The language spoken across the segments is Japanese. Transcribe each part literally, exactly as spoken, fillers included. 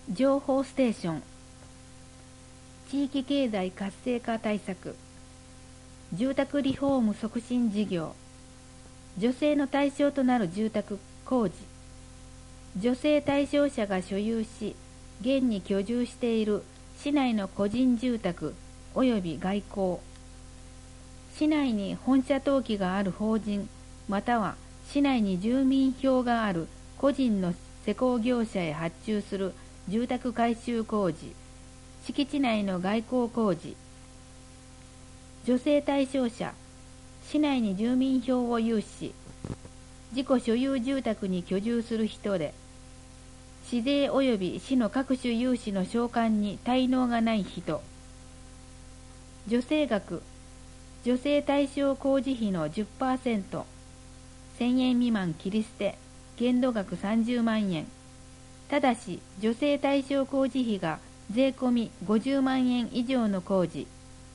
情報ステーション。地域経済活性化対策。住宅リフォーム促進事業。女性の対象となる住宅工事。女性対象者が所有し現に居住している市内の個人住宅及び外交。市内に本社登記がある法人または市内に住民票がある個人の施工業者へ発注する住宅改修工事、敷地内の外交工事。女性対象者、市内に住民票を有し、自己所有住宅に居住する人で、市税及び市の各種融資の償還に滞納がない人。助成額、女性対象工事費の じゅっパーセント、せんえん未満切り捨て、限度額さんじゅうまんえん。ただし、女性対象工事費が税込みごじゅうまんえん以上の工事。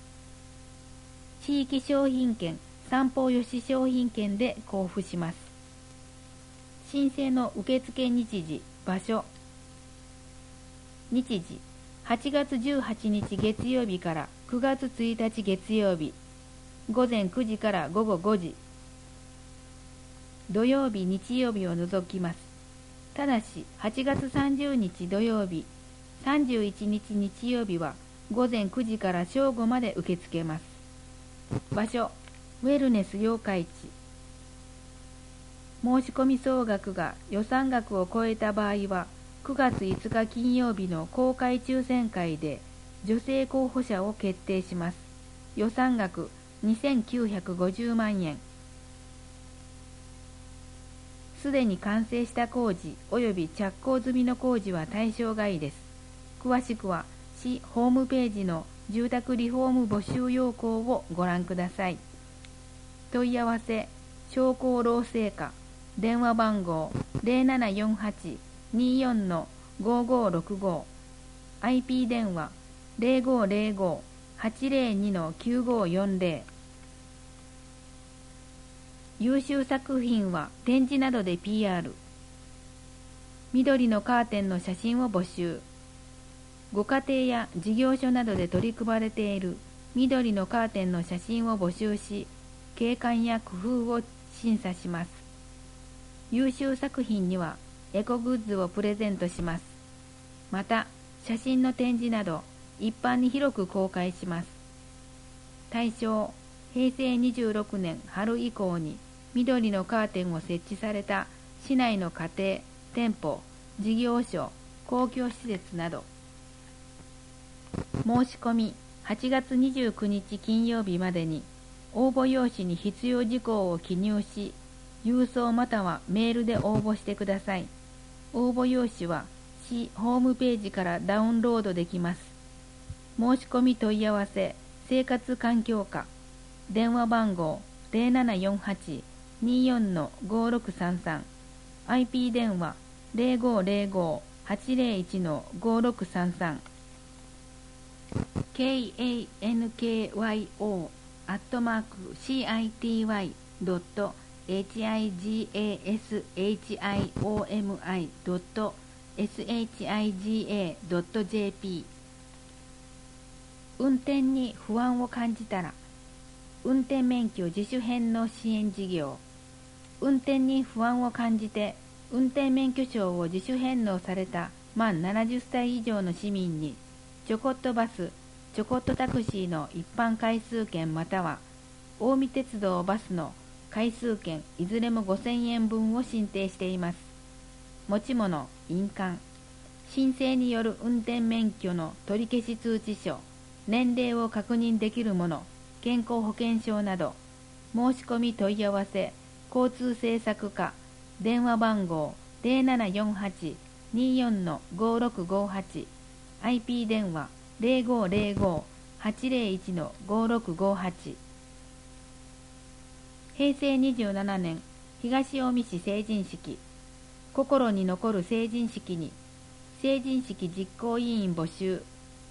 地域商品券、三方よし商品券で交付します。申請の受付日時、場所。日時、はちがつじゅうはちにち月曜日からくがつついたち月曜日、午前くじから午後ごじ。土曜日、日曜日を除きます。ただし、はちがつさんじゅうにち土曜日、さんじゅういちにち日曜日は午前くじから正午まで受け付けます。場所、ウェルネス八日市。申し込み総額が予算額を超えた場合は、くがついつか金曜日の公開抽選会で女性候補者を決定します。予算額にせんきゅうひゃくごじゅうまんえん。すでに完成した工事及び着工済みの工事は対象外です。詳しくは市ホームページの住宅リフォーム募集要項をご覧ください。問い合わせ、商工労政課、電話番号 ゼロななよんはち にーよん ごーごーろくご、アイピー 電話 ゼロごーゼロごー はちゼロにー きゅうごーよんゼロ。優秀作品は展示などで ピーアール。緑のカーテンの写真を募集。ご家庭や事業所などで取り組まれている緑のカーテンの写真を募集し、景観や工夫を審査します。優秀作品にはエコグッズをプレゼントします。また、写真の展示など一般に広く公開します。対象、へいせいにじゅうろくねん春以降に緑のカーテンを設置された市内の家庭、店舗、事業所、公共施設など。申し込みはちがつにじゅうくにち金曜日までに応募用紙に必要事項を記入し、郵送またはメールで応募してください。応募用紙は市ホームページからダウンロードできます。申し込み問い合わせ、生活環境課、電話番号 ゼロななよんはち にーよん ごーろくさんさん、アイピー 電話 ゼロごーゼロごー はちゼロいち ごーろくさんさん、ケーエーエヌケーワイオー アットマーク シーアイティーワイ ドット エイチアイジーエーエスエイチアイオーエムアイ ドット エスエイチアイジーエー ドット ジェーピー。 運転に不安を感じたら、運転免許自主返納支援事業。運転に不安を感じて運転免許証を自主返納された満ななじゅっさい以上の市民に、ちょこっとバス、ちょこっとタクシーの一般回数券または近江鉄道バスの回数券いずれもごせんえんぶんを申請しています。持ち物、印鑑、申請による運転免許の取り消し通知書、年齢を確認できるもの、健康保険証など。申し込み問い合わせ、交通政策課、電話番号 ゼロななよんはち にーよん ごーろくごーはち、アイピー 電話 ゼロごーゼロごー はちゼロいち ごーろくごーはち。へいせいにじゅうななねん東近江市成人式。心に残る成人式に成人式実行委員募集。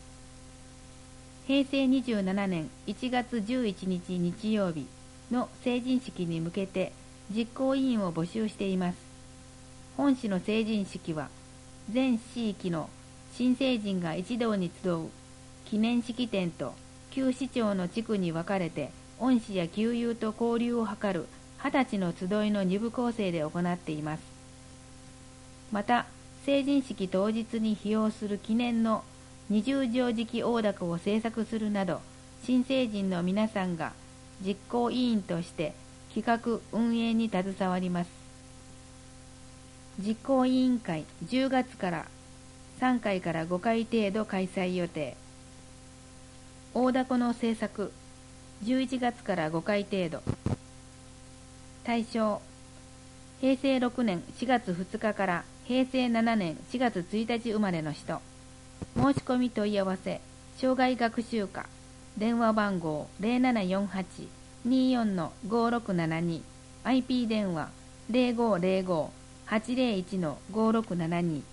へいせいにじゅうななねんいちがつじゅういちにち日曜日の成人式に向けて実行委員を募集しています。本市の成人式は全市域の新成人が一堂に集う記念式典と旧市町の地区に分かれて恩師や旧友と交流を図る二十歳の集いの二部構成で行っています。また成人式当日に披用する記念の二十条式大凧を制作するなど、新成人の皆さんが実行委員として企画運営に携わります。実行委員会じゅうがつからさんかいからごかい程度開催予定。大凧の制作じゅういちがつからごかい程度。対象へいせいろくねんしがつふつかからへいせいななねんしがつついたち生まれの人。申し込み問い合わせ障害学習課電話番号 ゼロななよんはち にーよん ごろくななに アイピー 電話 ゼロごゼロご はちゼロいち ごろくななに。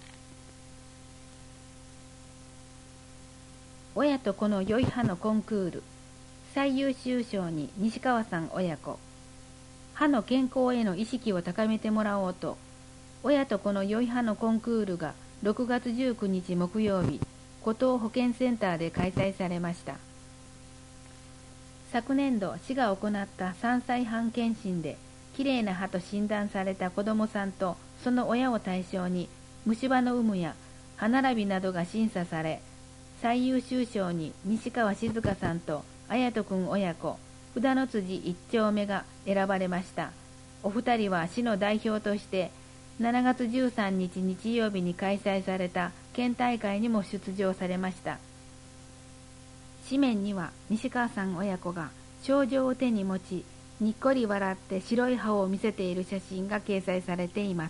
親と子の良い歯のコンクール最優秀賞に西川さん親子。歯の健康への意識を高めてもらおうと、親と子の良い歯のコンクールがろくがつじゅうくにち木曜日、湖東保健センターで開催されました。昨年度市が行ったさんさいはん検診できれいな歯と診断された子どもさんとその親を対象に虫歯の有無や歯並びなどが審査され、最優秀賞に西川静香さんと綾人くん親子、札の辻一丁目が選ばれました。お二人は市の代表としてしちがつじゅうさんにち日曜日に開催された県大会にも出場されました。紙面には西川さん親子が賞状を手に持ち、にっこり笑って白い歯を見せている写真が掲載されています。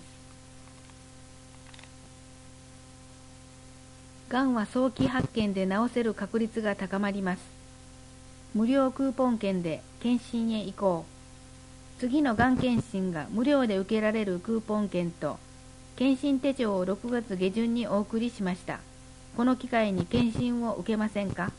がんは早期発見で治せる確率が高まります。無料クーポン券で検診へ行こう。次のがん検診が無料で受けられるクーポン券と検診手帳をろくがつげじゅんにお送りしました。この機会に検診を受けませんか？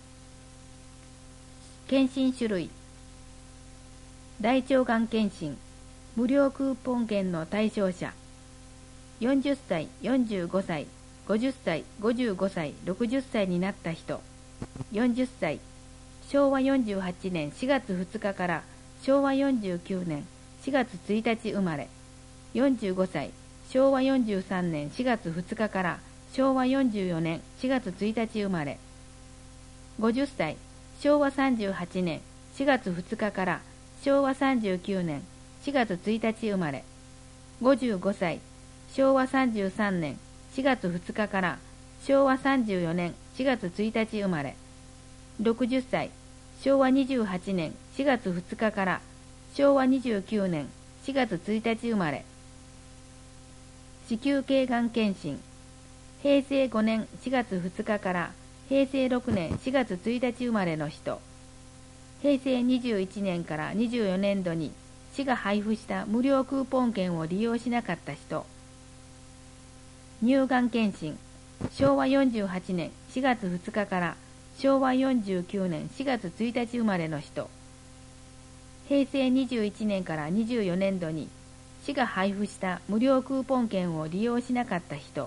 検診種類大腸がん検診無料クーポン券の対象者よんじゅっさい、よんじゅうごさい、ごじゅっさい、ごじゅうごさい、ろくじゅっさいになった人。よんじゅっさい、しょうわよんじゅうはちねんしがつふつかからしょうわよんじゅうきゅうねんしがつついたち生まれ。よんじゅうごさい、しょうわよんじゅうさんねんしがつふつかからしょうわよんじゅうよねんしがつついたち生まれ。ごじゅっさい、しょうわさんじゅうはちねんしがつふつかからしょうわさんじゅうきゅうねんしがつついたち生まれ。ごじゅうごさい、しょうわさんじゅうさんねんしがつふつかからしょうわさんじゅうよねんしがつついたち生まれ。ろくじゅっさい、しょうわにじゅうはちねんしがつふつかからしょうわにじゅうきゅうねんしがつついたち生まれ。子宮頸がん検診へいせいごねんしがつふつかからへいせいろくねんしがつついたち生まれの人。へいせいにじゅういちねんからにじゅうよねんどに市が配布した無料クーポン券を利用しなかった人。乳がん検診しょうわよんじゅうはちねんしがつふつかからしょうわよんじゅうきゅうねんしがつついたち生まれの人。へいせいにじゅういちねんからにじゅうよねんどに市が配布した無料クーポン券を利用しなかった人。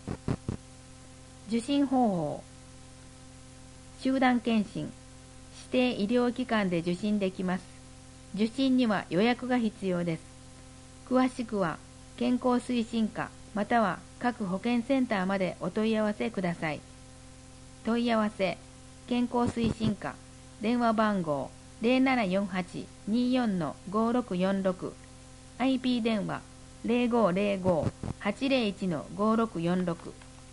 受診方法集団検診指定医療機関で受診できます。受診には予約が必要です。詳しくは健康推進課または各保健センターまでお問い合わせください。問い合わせ健康推進課電話番号 ゼロななよんはち にーよん ごろくよんろく アイピー 電話 ゼロごゼロご はちゼロいち ごろくよんろく。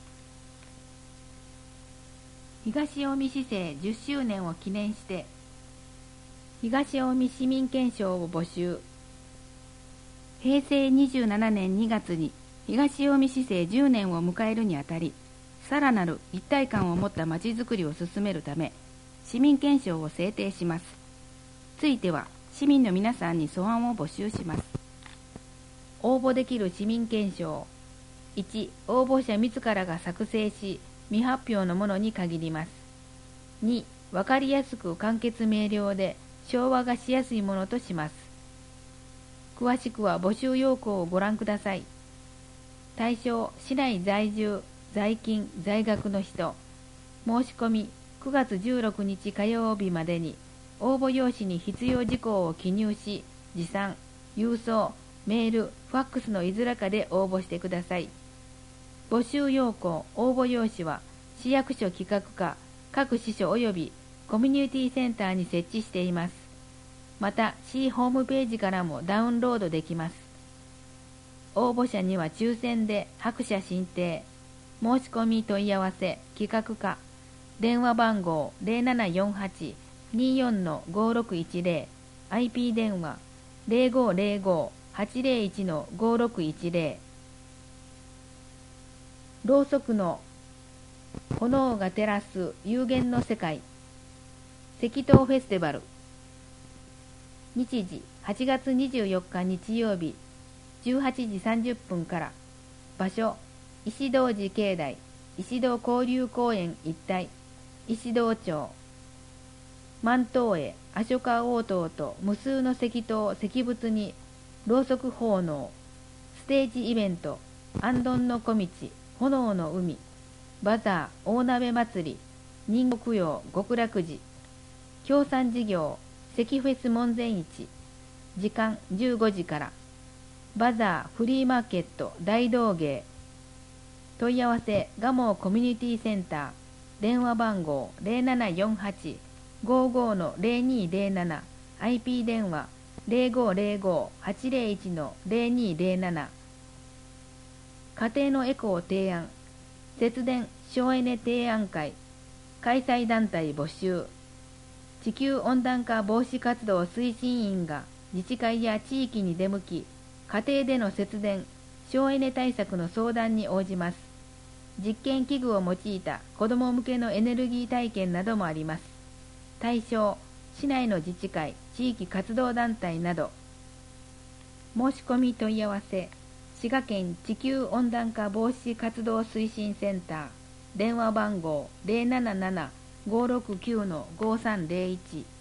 東近江市政じゅっしゅうねんを記念して東近江市民憲章を募集。へいせいにじゅうななねんにがつに東近江市政じゅうねんを迎えるにあたり、さらなる一体感を持ったまちづくりを進めるため、市民憲章を制定します。ついては市民の皆さんに素案を募集します。応募できる市民憲章いち、応募者自らが作成し未発表のものに限ります。に、わかりやすく簡潔明瞭で唱和がしやすいものとします。詳しくは募集要項をご覧ください。対象、市内在住在勤在学の人、申し込みくがつじゅうろくにち火曜日までに応募用紙に必要事項を記入し、持参、郵送、メール、ファックスのいずれかで応募してください。募集要項、応募用紙は市役所企画課、各支所及びコミュニティセンターに設置しています。また、市ホームページからもダウンロードできます。応募者には抽選で白写申請、申し込み問い合わせ、企画課、電話番号 ゼロななよんはち にーよん ごろくいちゼロ、アイピー 電話 ゼロごゼロご はちゼロいち ごろくいちゼロ、ろうそくの炎が照らす有限の世界、赤灯フェスティバル。日時はちがつにじゅうよっか日曜日じゅうはちじさんじゅっぷんから。場所石堂寺境内石堂交流公園一帯、石堂町。万灯会、アショカ応答と無数の石灯石仏にろうそく奉納、ステージイベント、あんどんの小道、炎の海、バザー、大鍋祭り、人形供養、極楽寺。協賛事業、石フェス門前市。時間じゅうごじから。バザー、フリーマーケット、大道芸。問い合わせ、蒲生コミュニティセンター。電話番号 ゼロななよんはち ごーごー ゼロにゼロなな、アイピー 電話 ゼロごゼロご はちゼロいち ゼロにゼロなな。家庭のエコを提案、節電省エネ提案会、開催団体募集。地球温暖化防止活動推進員が自治会や地域に出向き、家庭での節電省エネ対策の相談に応じます。実験器具を用いた子ども向けのエネルギー体験などもあります。対象、市内の自治会、地域活動団体など。申し込み問い合わせ、滋賀県地球温暖化防止活動推進センター、電話番号 ゼロなななな ごーろくきゅう ごーさんゼロいち。